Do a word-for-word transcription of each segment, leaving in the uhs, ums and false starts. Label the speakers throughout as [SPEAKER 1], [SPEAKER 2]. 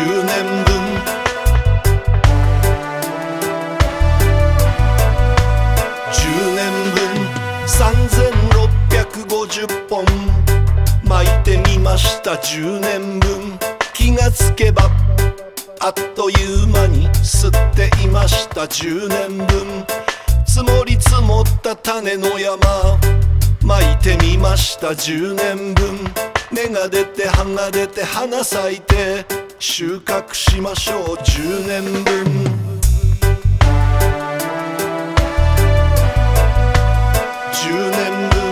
[SPEAKER 1] うねんぶんじゅうねんぶんさんぜんろっぴゃくごじゅっぽん巻いてみました。じゅうねんぶん気がつけばあっという間に吸っていました。じゅうねんぶん積もり積もった種の山巻いてみました。じゅうねんぶん芽が出て葉が出て花咲いて収穫しましょう。じゅうねんぶんじゅうねんぶん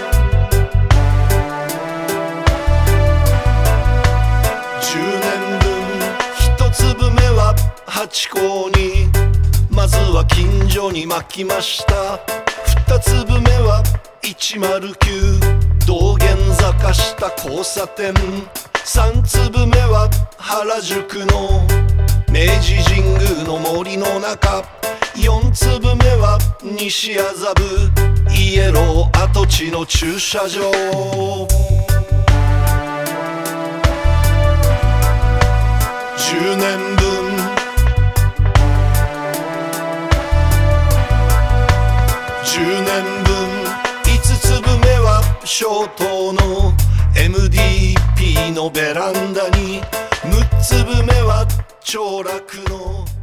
[SPEAKER 1] じゅうねんぶん一粒目は八甲にまずは近所にまきました。二粒目はいちまるきゅう道玄坂下交差点。三粒目は原宿の明治神宮の森の中。四粒目は西麻布イエロー跡地の駐車場。じゅうねんぶんじゅうねんぶん五粒目は小東の エムディーピー のベランダに。六粒目は長楽の